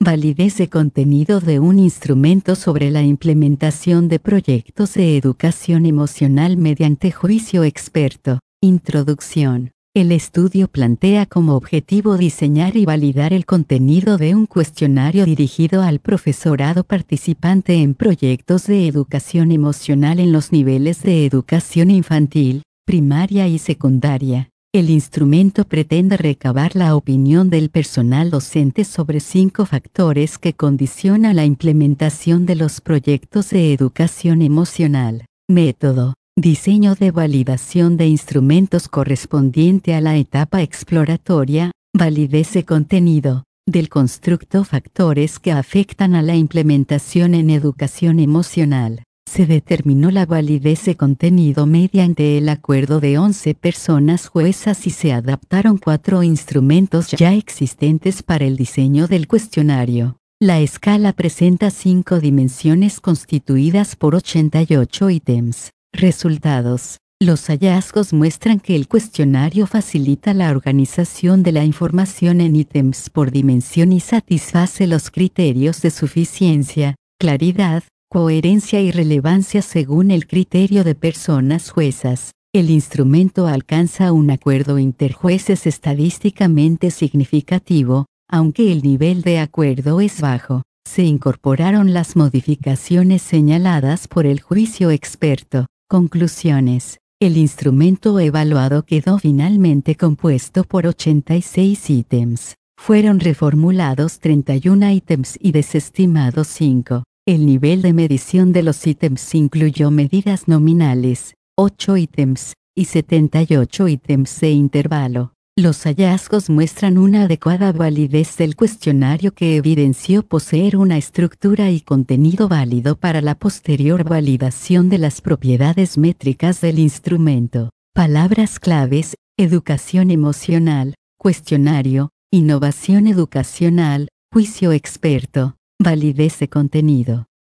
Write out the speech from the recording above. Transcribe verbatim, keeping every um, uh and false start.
Validez de contenido de un instrumento sobre la implementación de proyectos de educación emocional mediante juicio experto. Introducción. El estudio plantea como objetivo diseñar y validar el contenido de un cuestionario dirigido al profesorado participante en proyectos de educación emocional en los niveles de educación infantil, primaria y secundaria. El instrumento pretende recabar la opinión del personal docente sobre cinco factores que condicionan la implementación de los proyectos de educación emocional. Método. Diseño de validación de instrumentos correspondiente a la etapa exploratoria, validez de contenido, del constructo factores que afectan a la implementación en educación emocional. Se determinó la validez de contenido mediante el acuerdo de once personas juezas y se adaptaron cuatro instrumentos ya existentes para el diseño del cuestionario. La escala presenta cinco dimensiones constituidas por ochenta y ocho ítems. Resultados. Los hallazgos muestran que el cuestionario facilita la organización de la información en ítems por dimensión y satisface los criterios de suficiencia, claridad, coherencia y relevancia según el criterio de personas juezas. El instrumento alcanza un acuerdo interjueces estadísticamente significativo, aunque el nivel de acuerdo es bajo. Se incorporaron las modificaciones señaladas por el juicio experto. Conclusiones. El instrumento evaluado quedó finalmente compuesto por ochenta y seis ítems. Fueron reformulados treinta y uno ítems y desestimados cinco. El nivel de medición de los ítems incluyó medidas nominales, ocho ítems, y setenta y ocho ítems de intervalo. Los hallazgos muestran una adecuada validez del cuestionario que evidenció poseer una estructura y contenido válido para la posterior validación de las propiedades métricas del instrumento. Palabras claves: educación emocional, cuestionario, innovación educacional, juicio experto, validez de contenido.